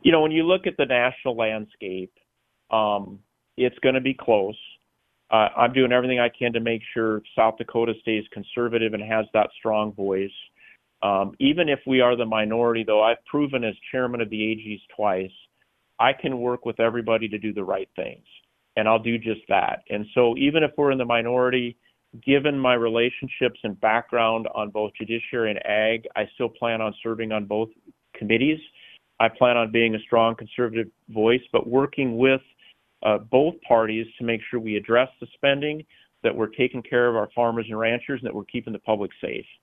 When you look at the national landscape, it's going to be close. I'm doing everything I can to make sure South Dakota stays conservative and has that strong voice. Even if we are the minority, though, I've proven as chairman of the AGs twice, I can work with everybody to do the right things, and I'll do just that. And so even if we're in the minority, given my relationships and background on both judiciary and ag, I still plan on serving on both committees. I plan on being a strong conservative voice, but working with both parties to make sure we address the spending, that we're taking care of our farmers and ranchers, and that we're keeping the public safe.